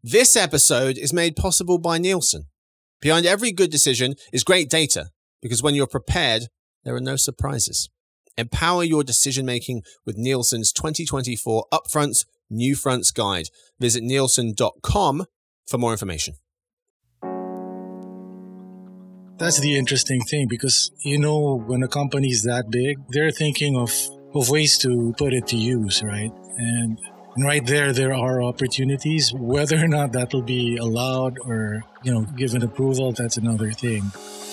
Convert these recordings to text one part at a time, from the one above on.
This episode is made possible by Nielsen. Behind every good decision is great data, because when you're prepared, there are no surprises. Empower your decision-making with Nielsen's 2024 Upfronts New Fronts Guide. Visit nielsen.com for more information. That's the interesting thing because, when a company is that big, they're thinking of ways to put it to use, right? And right there are opportunities. Whether or not that will be allowed or, given approval, that's another thing.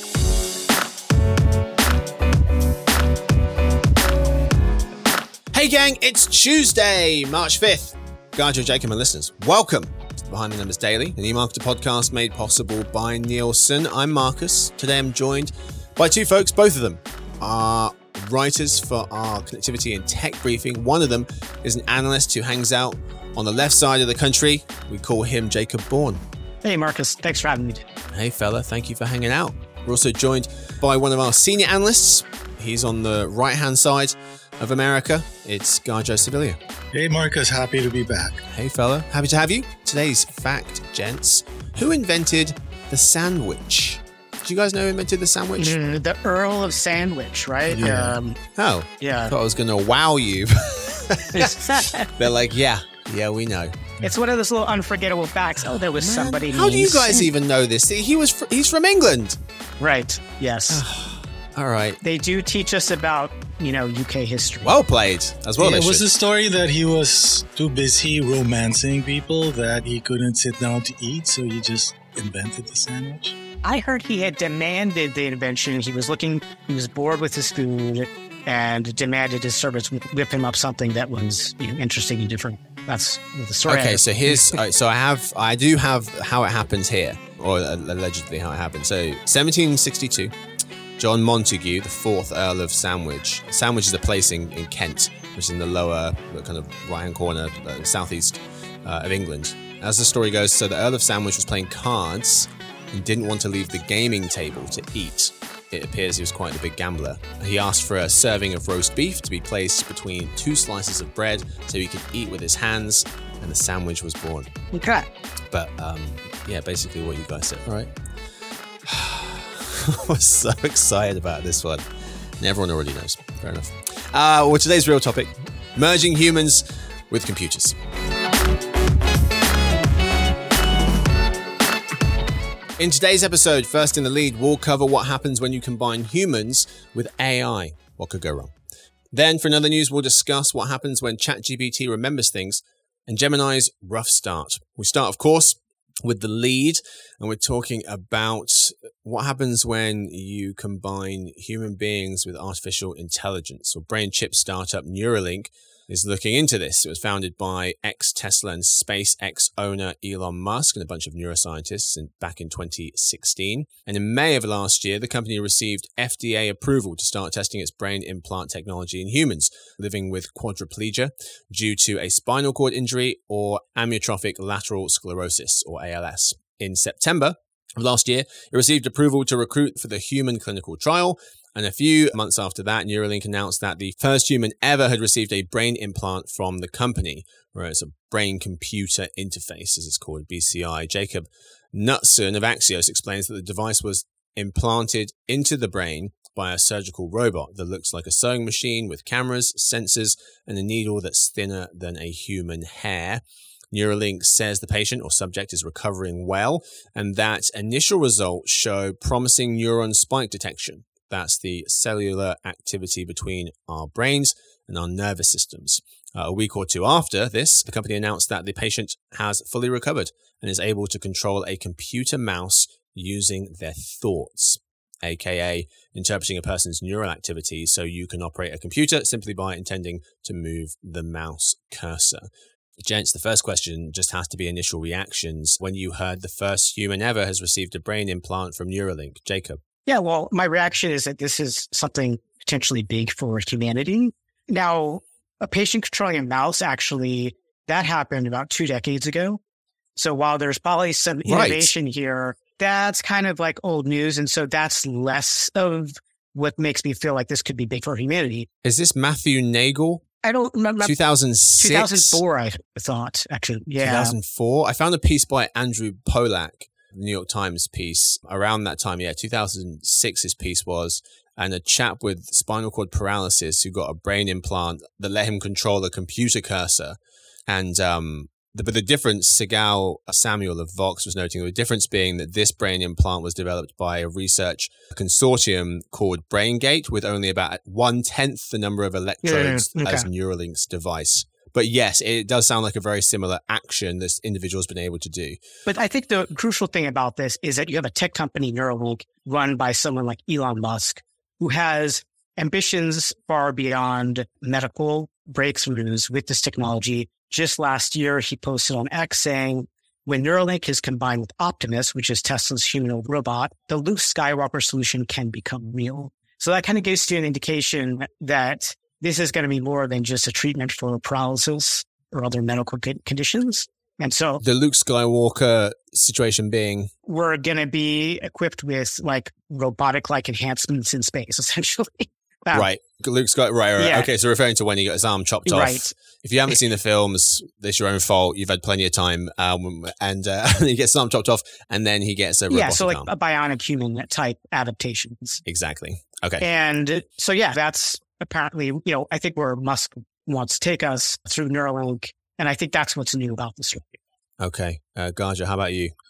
Hey gang, it's Tuesday, March 5th. Gajo, Jacob and listeners, welcome to the Behind the Numbers Daily, an eMarketer podcast made possible by Nielsen. I'm Marcus. Today I'm joined by two folks. Both of them are writers for our connectivity and tech briefing. One of them is an analyst who hangs out on the left side of the country. We call him Jacob Bourne. Hey Marcus, thanks for having me. Hey fella, thank you for hanging out. We're also joined by one of our senior analysts. He's on the right-hand side of America. It's Gajo Sevilla. Hey Marcus, happy to be back. Hey fella, happy to have you. Today's fact, gents. Who invented the sandwich? Do you guys know who invented the sandwich? The Earl of Sandwich, right? Yeah. Yeah. I thought I was going to wow you. They're like, yeah, we know. It's one of those little unforgettable facts. Oh, there was somebody. How do you guys even know this? He's from England. Right. Yes. All right. They do teach us about, UK history. Well played as well. It was the story that he was too busy romancing people that he couldn't sit down to eat, so he just invented the sandwich. I heard he had demanded the invention. He was bored with his food and demanded his servants whip him up something that was interesting and different. That's the story. Okay, so here's I do have how it happens here, or allegedly how it happened. So 1762. John Montagu, the 4th Earl of Sandwich. Sandwich is a place in Kent, which is in the lower kind of right-hand corner, southeast of England. As the story goes, so the Earl of Sandwich was playing cards and didn't want to leave the gaming table to eat. It appears he was quite a big gambler. He asked for a serving of roast beef to be placed between 2 slices of bread so he could eat with his hands, and the sandwich was born. Okay. But, basically what you guys said. All right. I was so excited about this one. And everyone already knows. Fair enough. Today's real topic, merging humans with computers. In today's episode, first in the lead, we'll cover what happens when you combine humans with AI. What could go wrong? Then, for another news, we'll discuss what happens when ChatGPT remembers things and Gemini's rough start. We start, of course, with the lead, and we're talking about what happens when you combine human beings with artificial intelligence. So brain chip startup Neuralink is looking into this. It was founded by ex-Tesla and SpaceX owner Elon Musk and a bunch of neuroscientists back in 2016. And in May of last year, the company received FDA approval to start testing its brain implant technology in humans living with quadriplegia due to a spinal cord injury or amyotrophic lateral sclerosis, or ALS. In September of last year, it received approval to recruit for the human clinical trial. And a few months after that, Neuralink announced that the first human ever had received a brain implant from the company, where it's a brain-computer interface, as it's called, BCI. Jacob Knutson of Axios explains that the device was implanted into the brain by a surgical robot that looks like a sewing machine with cameras, sensors, and a needle that's thinner than a human hair. Neuralink says the patient or subject is recovering well, and that initial results show promising neuron spike detection. That's the cellular activity between our brains and our nervous systems. A week or two after this, the company announced that the patient has fully recovered and is able to control a computer mouse using their thoughts, aka interpreting a person's neural activity so you can operate a computer simply by intending to move the mouse cursor. Gents, the first question just has to be initial reactions when you heard the first human ever has received a brain implant from Neuralink. Jacob. Yeah, well, my reaction is that this is something potentially big for humanity. Now, a patient controlling a mouse, actually, that happened about 2 decades ago. So while there's probably some innovation here, that's kind of like old news. And so that's less of what makes me feel like this could be big for humanity. Is this Matthew Nagel I don't remember. 2006? 2004, I thought, actually. Yeah. 2004? I found a piece by Andrew Polak, the New York Times piece, around that time. Yeah, 2006 his piece was, and a chap with spinal cord paralysis who got a brain implant that let him control a computer cursor. And but the difference, Sigal Samuel of Vox was noting, the difference being that this brain implant was developed by a research consortium called BrainGate with only about 1/10 the number of electrodes as Neuralink's device. But yes, it does sound like a very similar action this individual's been able to do. But I think the crucial thing about this is that you have a tech company, Neuralink, run by someone like Elon Musk, who has ambitions far beyond medical breakthroughs with this technology. Just last year, he posted on X saying, when Neuralink is combined with Optimus, which is Tesla's humanoid robot, the Luke Skywalker solution can become real. So that kind of gives you an indication that this is going to be more than just a treatment for paralysis or other medical conditions. And so the Luke Skywalker situation being, we're going to be equipped with like robotic-like enhancements in space, essentially. Right. Luke Skywalker. Right. Yeah. Okay. So referring to when he got his arm chopped off. Right. If you haven't seen the films, it's your own fault. You've had plenty of time. And he gets his arm chopped off and then he gets a robotic so like arm. a bionic human type adaptations. Exactly. Okay. And so, yeah, that's apparently, I think where Musk wants to take us through Neuralink. And I think that's what's new about this story. Okay. Gaja, how about you?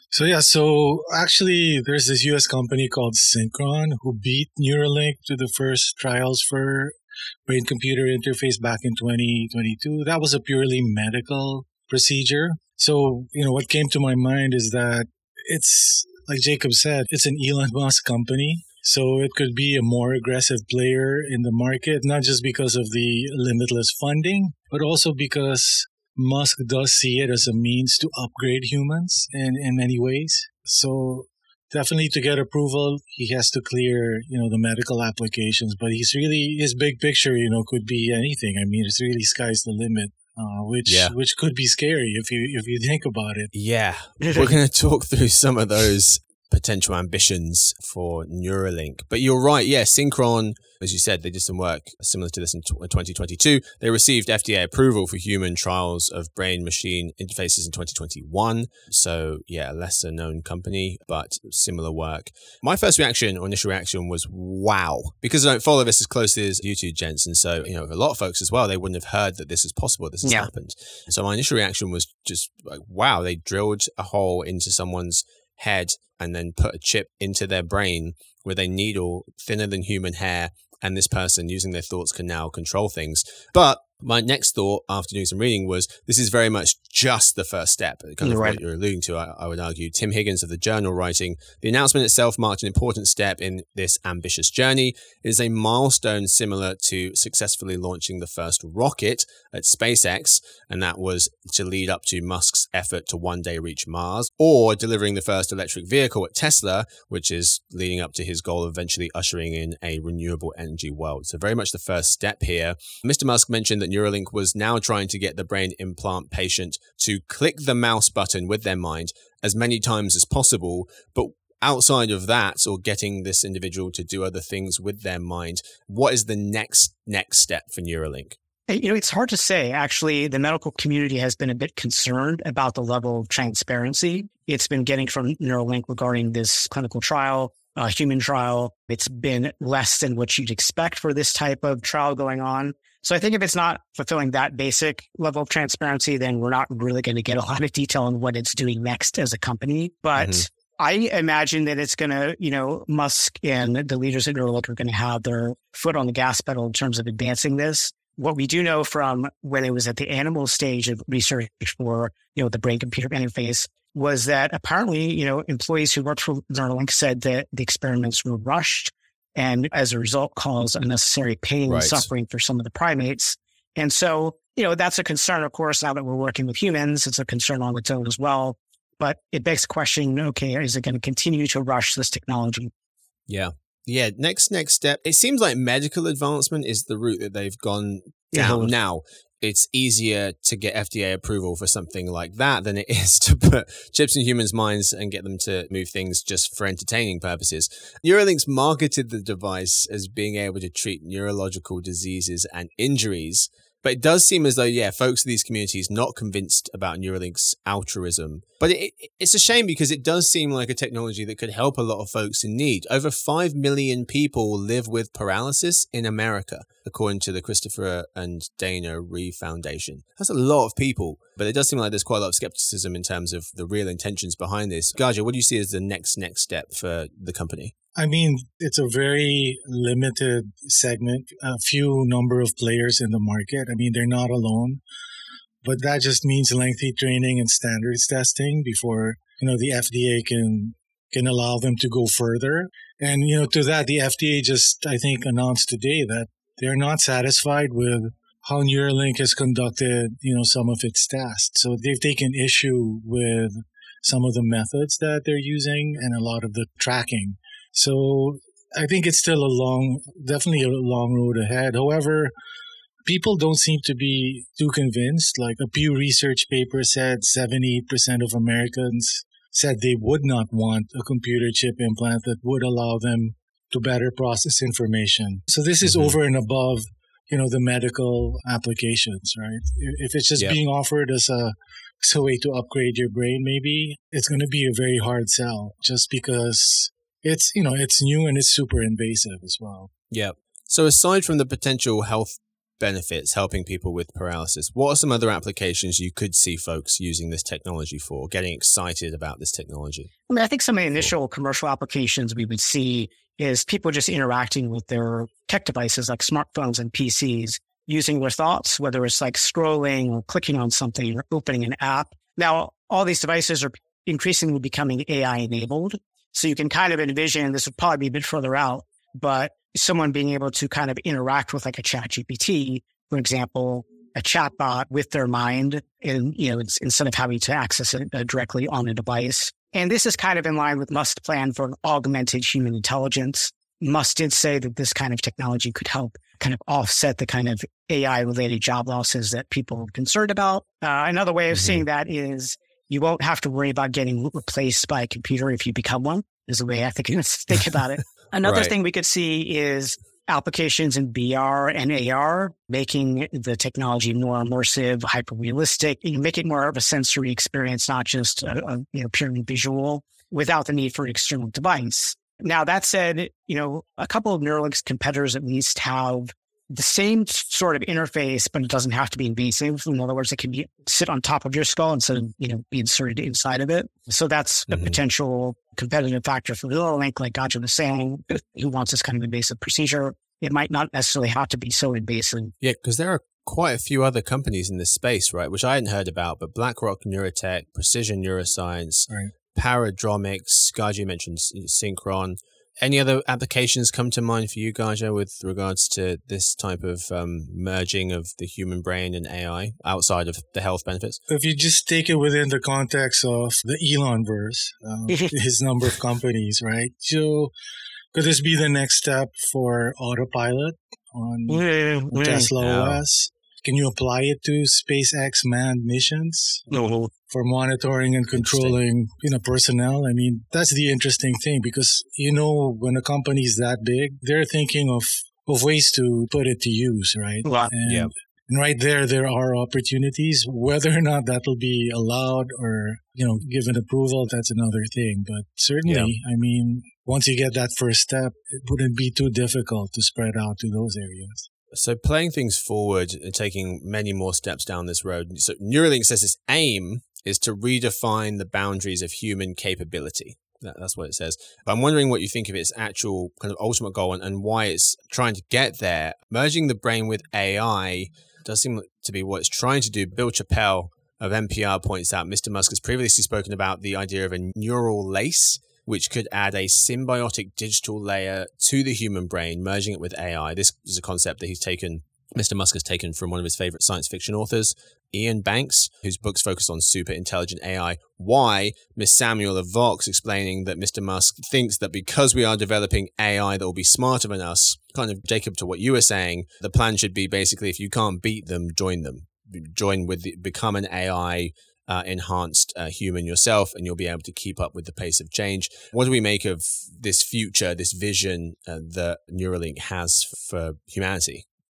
So actually there's this US company called Synchron who beat Neuralink to the first trials for brain-computer interface back in 2022. That was a purely medical procedure. So, what came to my mind is that it's, like Jacob said, it's an Elon Musk company. So it could be a more aggressive player in the market, not just because of the limitless funding, but also because Musk does see it as a means to upgrade humans in many ways. So definitely to get approval, he has to clear, the medical applications. But his big picture, could be anything. I mean, it's really sky's the limit, which could be scary if you think about it. Yeah. We're going to talk through some of those potential ambitions for Neuralink. But you're right. Yeah, Synchron, as you said, they did some work similar to this in 2022. They received FDA approval for human trials of brain-machine interfaces in 2021. So, yeah, a lesser known company, but similar work. My first reaction or initial reaction was, wow. Because I don't follow this as closely as you two, gents. And so, a lot of folks as well, they wouldn't have heard that this is possible, this has happened. So my initial reaction was just like, wow, they drilled a hole into someone's head and then put a chip into their brain with a needle thinner than human hair, and this person using their thoughts can now control things. But my next thought after doing some reading was this is very much just the first step, kind of what you're alluding to, I would argue. Tim Higgins of The Journal writing, the announcement itself marked an important step in this ambitious journey. It is a milestone similar to successfully launching the first rocket at SpaceX, and that was to lead up to Musk's effort to one day reach Mars, or delivering the first electric vehicle at Tesla, which is leading up to his goal of eventually ushering in a renewable energy world. So very much the first step here. Mr. Musk mentioned that Neuralink was now trying to get the brain implant patient to click the mouse button with their mind as many times as possible. But outside of that, or getting this individual to do other things with their mind, what is the next step for Neuralink? It's hard to say. Actually, the medical community has been a bit concerned about the level of transparency it's been getting from Neuralink regarding this clinical trial, human trial. It's been less than what you'd expect for this type of trial going on. So I think if it's not fulfilling that basic level of transparency, then we're not really going to get a lot of detail on what it's doing next as a company. But I imagine that it's going to, Musk and the leaders at Neuralink are going to have their foot on the gas pedal in terms of advancing this. What we do know from when it was at the animal stage of research for, the brain-computer interface was that apparently, employees who worked for Neuralink said that the experiments were rushed and as a result caused unnecessary pain and suffering for some of the primates. And so, that's a concern, of course, now that we're working with humans. It's a concern on its own as well. But it begs the question, okay, is it going to continue to rush this technology? Yeah. Yeah. Next step. It seems like medical advancement is the route that they've gone down. Now, it's easier to get FDA approval for something like that than it is to put chips in humans' minds and get them to move things just for entertaining purposes. Neuralink's marketed the device as being able to treat neurological diseases and injuries. But it does seem as though, yeah, folks in these communities not convinced about Neuralink's altruism. But it's a shame because it does seem like a technology that could help a lot of folks in need. Over 5 million people live with paralysis in America, according to the Christopher and Dana Reeve Foundation. That's a lot of people, but it does seem like there's quite a lot of skepticism in terms of the real intentions behind this. Gaja, what do you see as the next step for the company? I mean, it's a very limited segment, a few number of players in the market. I mean, they're not alone, but that just means lengthy training and standards testing before, the FDA can allow them to go further. And, to that, the FDA just, I think, announced today that they're not satisfied with how Neuralink has conducted, some of its tests. So they've taken issue with some of the methods that they're using and a lot of the tracking. So I think it's still definitely a long road ahead. However, people don't seem to be too convinced. Like a Pew Research paper said 78% of Americans said they would not want a computer chip implant that would allow them to better process information. So this is over and above, the medical applications, right? If it's just being offered as a way to upgrade your brain, maybe it's going to be a very hard sell just because it's new and it's super invasive as well. Yeah. So aside from the potential health benefits helping people with paralysis, what are some other applications you could see folks using this technology for, getting excited about this technology? I mean, I think some of the initial commercial applications we would see is people just interacting with their tech devices like smartphones and PCs, using their thoughts, whether it's like scrolling or clicking on something or opening an app. Now, all these devices are increasingly becoming AI enabled. So you can kind of envision, this would probably be a bit further out, but someone being able to kind of interact with like a ChatGPT, for example, a chatbot with their mind, and instead of having to access it directly on a device. And this is kind of in line with Musk's plan for an augmented human intelligence. Musk did say that this kind of technology could help kind of offset the kind of AI-related job losses that people are concerned about. Another way of seeing that is you won't have to worry about getting replaced by a computer if you become one, is the way I think about it. Another thing we could see is applications in VR and AR, making the technology more immersive, hyper-realistic, make it more of a sensory experience, not just purely visual, without the need for an external device. Now, that said, a couple of Neuralink's competitors at least have the same sort of interface, but it doesn't have to be invasive. In other words, it can sit on top of your skull instead of, be inserted inside of it. So that's a potential competitive factor for Neuralink, like Gaja was saying, who wants this kind of invasive procedure. It might not necessarily have to be so invasive. Yeah, because there are quite a few other companies in this space, right, which I hadn't heard about, but BlackRock Neurotech, Precision Neuroscience, Paradromics, Gaja mentioned Synchron. Any other applications come to mind for you, Gaja, with regards to this type of merging of the human brain and AI outside of the health benefits? If you just take it within the context of the Elon-verse, his number of companies, right? So could this be the next step for autopilot on Tesla OS? Can you apply it to SpaceX manned missions for monitoring and controlling, personnel? I mean, that's the interesting thing because, when a company is that big, they're thinking of ways to put it to use, right? And right there are opportunities. Whether or not that will be allowed or, given approval, that's another thing. But certainly, I mean, once you get that first step, it wouldn't be too difficult to spread out to those areas. So playing things forward and taking many more steps down this road. So Neuralink says its aim is to redefine the boundaries of human capability. That's what it says. But I'm wondering what you think of its actual kind of ultimate goal and why it's trying to get there. Merging the brain with AI does seem to be what it's trying to do. Bill Chappell of NPR points out Mr. Musk has previously spoken about the idea of a neural lace, which could add a symbiotic digital layer to the human brain, merging it with AI. This is a concept that Mr. Musk has taken from one of his favorite science fiction authors, Ian Banks, whose books focus on super intelligent AI. Why? Miss Samuel of Vox explaining that Mr. Musk thinks that because we are developing AI that will be smarter than us, kind of, Jacob, to what you were saying, the plan should be basically if you can't beat them, join them. Become an AI enhanced human yourself, and you'll be able to keep up with the pace of change. What do we make of this future, this vision that Neuralink has for humanity?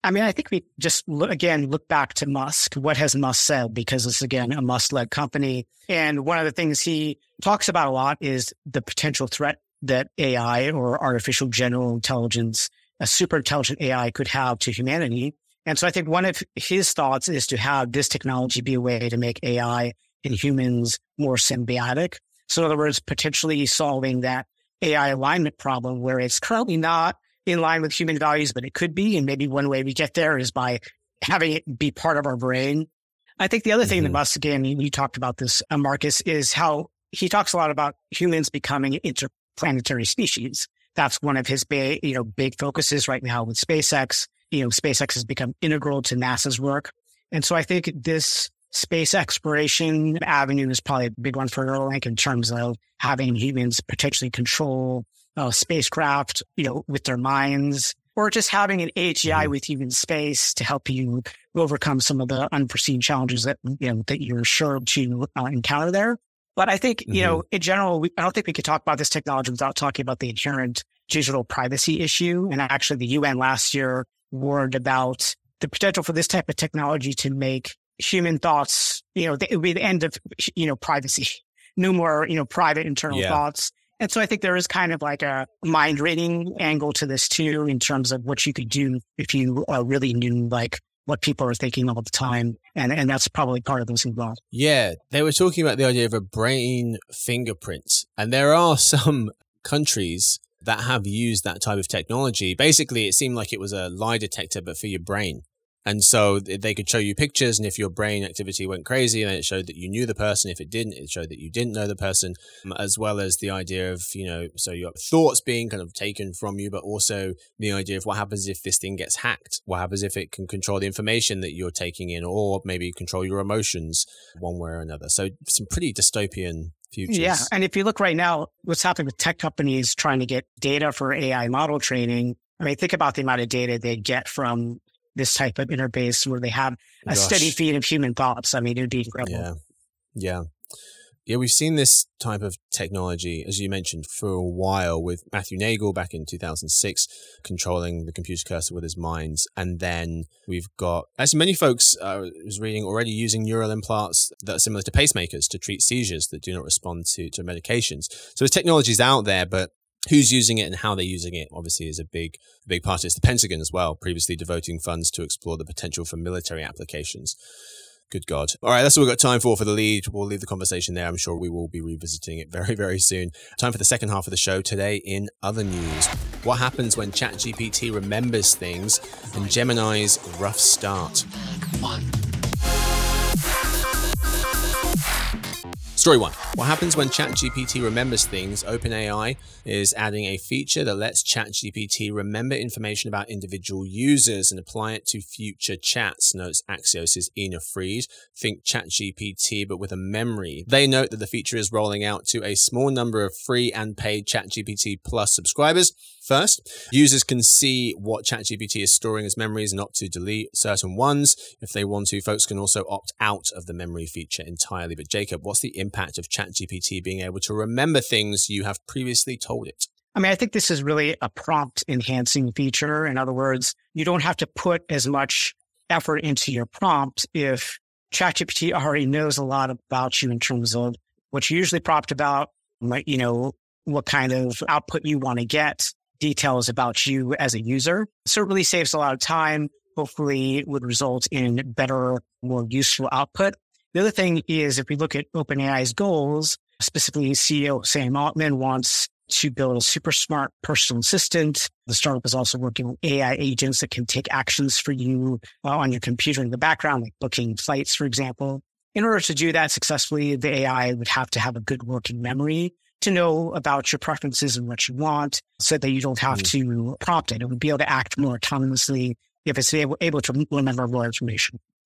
I mean, I think we just look back to Musk. What has Musk said? Because it's, again, a Musk-led company. And one of the things he talks about a lot is the potential threat that AI or artificial general intelligence, a super intelligent AI could have to humanity. And so I think one of his thoughts is to have this technology be a way to make AI and humans more symbiotic. So in other words, potentially solving that AI alignment problem where it's currently not in line with human values, but it could be. And maybe one way we get there is by having it be part of our brain. I think the other thing that Musk, again, you talked about this, Marcus, is how he talks a lot about humans becoming interplanetary species. That's one of his big focuses right now with SpaceX. SpaceX has become integral to NASA's work. And so I think this space exploration avenue is probably a big one for Neuralink in terms of having humans potentially control spacecraft, with their minds, or just having an AGI with you in space to help you overcome some of the unforeseen challenges that you're sure to encounter there. But I think, in general, I don't think we could talk about this technology without talking about the inherent digital privacy issue. And actually, the UN last year warned about the potential for this type of technology to make human thoughts, it would be the end of, privacy. No more, private internal thoughts. And so I think there is kind of like a mind reading angle to this too, in terms of what you could do if you really knew like what people are thinking all the time. And that's probably part of this involved. Yeah. They were talking about the idea of a brain fingerprint. And there are some countries that have used that type of technology. Basically, it seemed like it was a lie detector, but for your brain. And so they could show you pictures, and if your brain activity went crazy, then it showed that you knew the person. If it didn't, it showed that you didn't know the person, as well as the idea of, so your thoughts being kind of taken from you, but also the idea of what happens if this thing gets hacked? What happens if it can control the information that you're taking in, or maybe control your emotions one way or another? So some pretty dystopian futures. Yeah. And if you look right now, what's happening with tech companies trying to get data for AI model training, I mean, think about the amount of data they get from this type of interface where they have a steady feed of human thoughts. I mean, it would be incredible. Yeah. We've seen this type of technology, as you mentioned, for a while with Matthew Nagel back in 2006, controlling the computer cursor with his mind. And then we've got, actually many folks, I was reading, already using neural implants that are similar to pacemakers to treat seizures that do not respond to medications. So the technology's out there, but who's using it and how they're using it obviously is a big part. It's the Pentagon as well, previously devoting funds to explore the potential for military applications. Good God. All right, that's all we've got time for the lead. We'll leave the conversation there. I'm sure we will be revisiting it very, very soon. Time for the second half of the show today in other news. What happens when ChatGPT remembers things and Gemini's rough start? Story 1. What happens when ChatGPT remembers things? OpenAI is adding a feature that lets ChatGPT remember information about individual users and apply it to future chats, notes Axios' Ina Fried. Think ChatGPT, but with a memory. They note that the feature is rolling out to a small number of free and paid ChatGPT Plus subscribers. First, users can see what ChatGPT is storing as memories and opt to delete certain ones. If they want to, folks can also opt out of the memory feature entirely. But Jacob, what's the impact of ChatGPT being able to remember things you have previously told it? I mean, I think this is really a prompt enhancing feature. In other words, you don't have to put as much effort into your prompt if ChatGPT already knows a lot about you in terms of what you usually prompt about, what kind of output you want to get, details about you as a user. So it really saves a lot of time, hopefully would result in better, more useful output. The other thing is, if we look at OpenAI's goals, specifically CEO Sam Altman wants to build a super smart personal assistant. The startup is also working on AI agents that can take actions for you on your computer in the background, like booking flights, for example. In order to do that successfully, the AI would have to have a good working memory to know about your preferences and what you want so that you don't have to prompt it. It would be able to act more autonomously if it's able to remember more information. Yeah.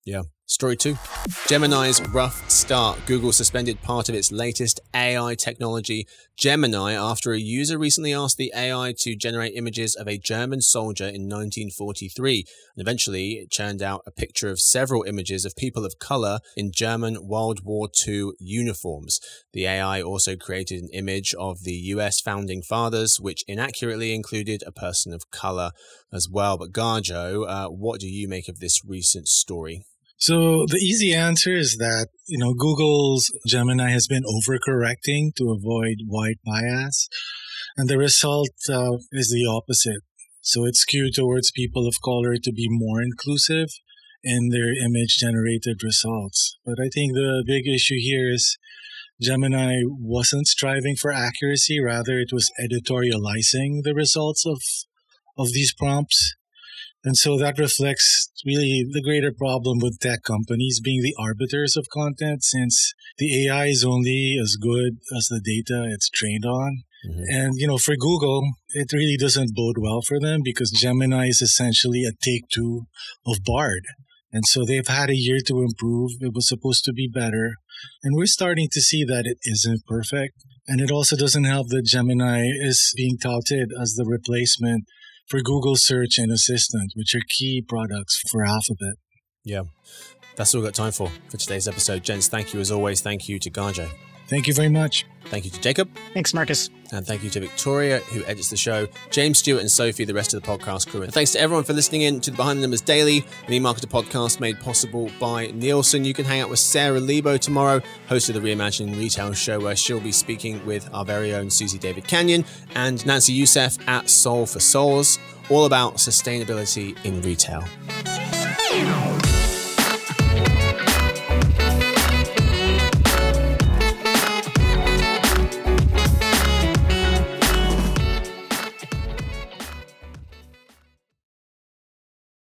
Story 2. Gemini's rough start. Google suspended part of its latest AI technology, Gemini, after a user recently asked the AI to generate images of a German soldier in 1943. And eventually, it churned out a picture of several images of people of color in German World War II uniforms. The AI also created an image of the US founding fathers, which inaccurately included a person of color as well. But Garjo, what do you make of this recent story? So the easy answer is that, Google's Gemini has been overcorrecting to avoid white bias. And the result is the opposite. So it's skewed towards people of color to be more inclusive in their image generated results. But I think the big issue here is Gemini wasn't striving for accuracy. Rather, it was editorializing the results of these prompts. And so that reflects really the greater problem with tech companies being the arbiters of content, since the AI is only as good as the data it's trained on. Mm-hmm. And, for Google, it really doesn't bode well for them because Gemini is essentially a take two of Bard. And so they've had a year to improve. It was supposed to be better. And we're starting to see that it isn't perfect. And it also doesn't help that Gemini is being touted as the replacement for Google Search and Assistant, which are key products for Alphabet. Yeah, that's all we've got time for today's episode. Gents, thank you as always. Thank you to Garjo. Thank you very much. Thank you to Jacob. Thanks, Marcus. And thank you to Victoria, who edits the show, James, Stewart, and Sophie, the rest of the podcast crew. And thanks to everyone for listening in to the Behind the Numbers Daily, an eMarketer podcast made possible by Nielsen. You can hang out with Sarah Lebo tomorrow, host of the Reimagining Retail show, where she'll be speaking with our very own Susie David Canyon and Nancy Youssef at Soul for Souls, all about sustainability in retail.